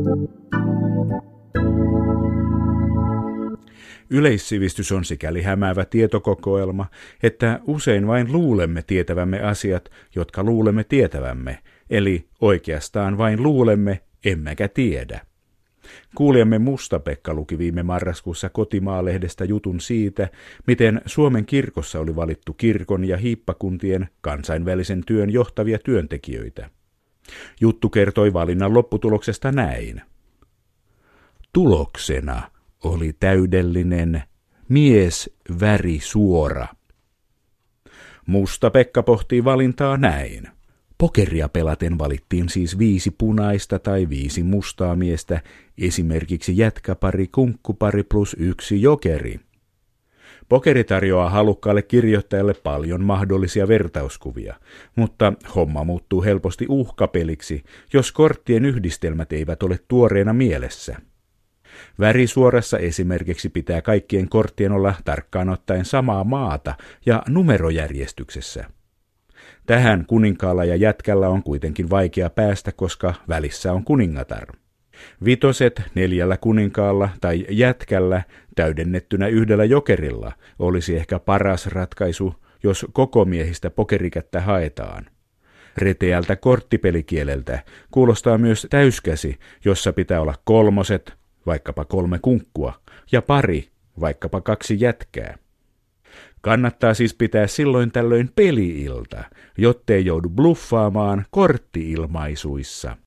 Yleissivistys on sikäli hämäävä tietokokoelma, että usein vain luulemme tietävämme asiat, jotka luulemme tietävämme, eli oikeastaan vain luulemme, emmekä tiedä. Kuulijamme Musta-Pekka luki viime marraskuussa Kotimaa-lehdestä jutun siitä, miten Suomen kirkossa oli valittu kirkon ja hiippakuntien kansainvälisen työn johtavia työntekijöitä. Juttu kertoi valinnan lopputuloksesta näin. Tuloksena oli täydellinen mies-värisuora. Musta-Pekka pohtii valintaa näin. Pokeria pelaten valittiin siis 5 punaista tai 5 mustaa miestä, esimerkiksi jätkäpari, kunkkupari plus 1 jokeri. Pokeri tarjoaa halukkaalle kirjoittajalle paljon mahdollisia vertauskuvia, mutta homma muuttuu helposti uhkapeliksi, jos korttien yhdistelmät eivät ole tuoreena mielessä. Värisuorassa esimerkiksi pitää kaikkien korttien olla tarkkaan ottaen samaa maata ja numerojärjestyksessä. Tähän kuninkaalla ja jätkällä on kuitenkin vaikea päästä, koska välissä on kuningatar. Vitoset 4 kuninkaalla tai jätkällä täydennettynä 1 jokerilla olisi ehkä paras ratkaisu, jos koko miehistä pokerikättä haetaan. Reteältä korttipelikieleltä kuulostaa myös täyskäsi, jossa pitää olla 3, vaikkapa 3 kunkkua, ja pari, vaikkapa 2 jätkää. Kannattaa siis pitää silloin tällöin peli-ilta, jottei joudu bluffaamaan kortti-ilmaisuissa.